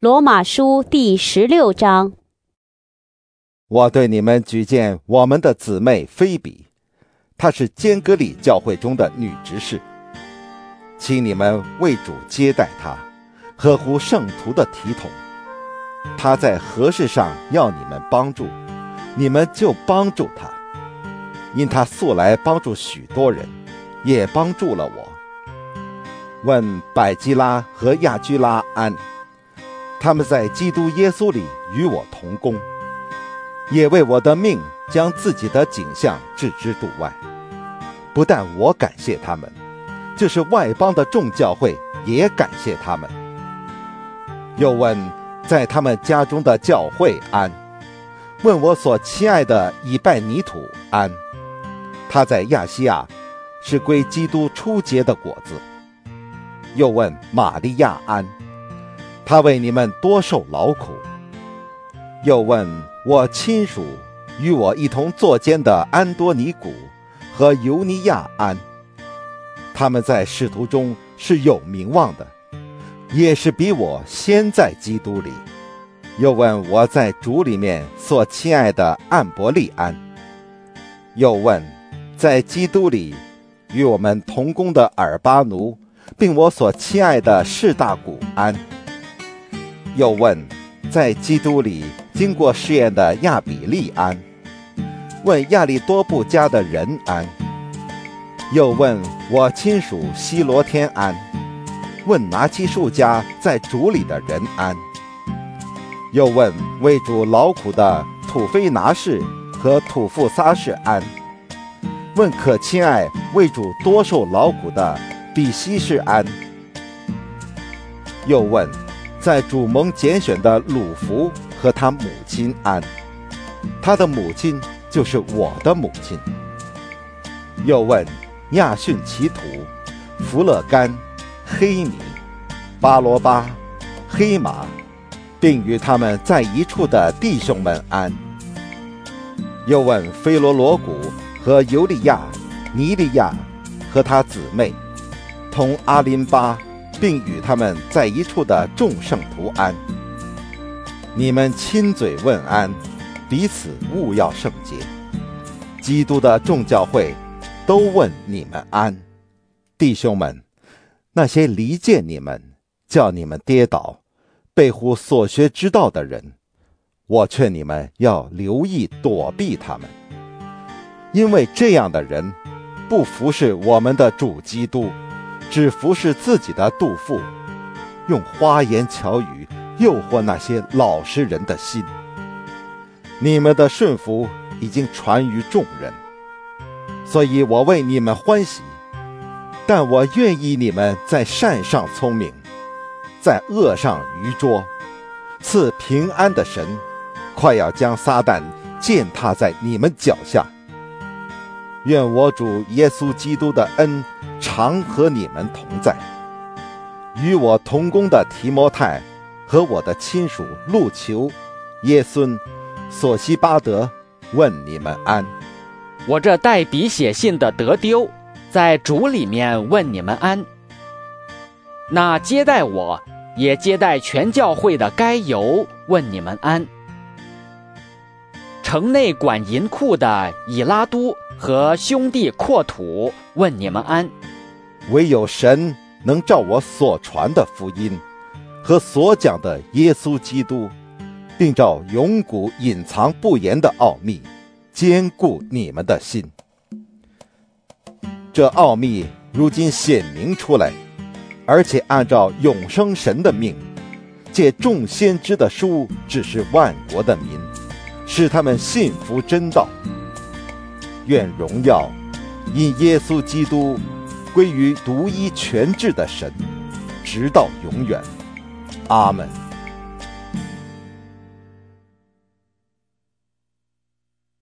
罗马书第16章。 我对你们举荐我们的姊妹菲比，她是坚革里教会中的女执事，请你们为主接待她，合乎圣徒的体统。她在何事上要你们帮助，你们就帮助她，因她素来帮助许多人，也帮助了我。问百基拉和亚居拉安，他们在基督耶稣里与我同工，也为我的命将自己的景象置之度外。不但我感谢他们，就是外邦的众教会也感谢他们。又问在他们家中的教会安，问我所亲爱的以拜尼土安，他在亚细亚是归基督初结的果子。又问玛利亚安，他为你们多受劳苦。又问我亲属与我一同作监的安多尼古和尤尼亚安，他们在使徒中是有名望的，也是比我先在基督里。又问我在主里面所亲爱的安伯利安。又问在基督里与我们同工的尔巴奴，并我所亲爱的士大古安。又问在基督里经过试验的亚比利安，问亚利多布家的人安。又问我亲属希罗天安，问拿基数家在主里的人安。又问为主劳苦的土非拿士和土富撒士安，问可亲爱为主多受劳苦的比西士安。又问在主蒙拣选的鲁弗和他母亲安，他的母亲就是我的母亲。又问亚逊其土、弗勒干、黑米、巴罗巴、黑马，并与他们在一处的弟兄们安。又问菲罗罗古和尤利亚、尼利亚和他姊妹，同阿林巴，并与他们在一处的众圣徒安。你们亲嘴问安，彼此务要圣洁。基督的众教会都问你们安。弟兄们，那些离间你们，叫你们跌倒，背乎所学之道的人，我劝你们要留意躲避他们，因为这样的人不服侍我们的主基督，只服侍自己的肚腹，用花言巧语诱惑那些老实人的心。你们的顺服已经传于众人，所以我为你们欢喜，但我愿意你们在善上聪明，在恶上愚拙。赐平安的神快要将撒旦践踏在你们脚下。愿我主耶稣基督的恩常和你们同在。与我同工的提摩太和我的亲属路求、耶孙、索西巴德问你们安。 我这代笔写信的得丢，在主里面问你们安。那接待我也接待全教会的该犹问你们安。城内管银库的以拉都和兄弟扩土问你们安。 唯有神能照我所传的福音和所讲的耶稣基督，并照永古隐藏不言的奥秘，坚固你们的心。这奥秘如今显明出来，而且按照永生神的命，借众先知的书指示万国的民，使他们信服真道。愿荣耀因耶稣基督归于独一全智的神，直到永远。阿们。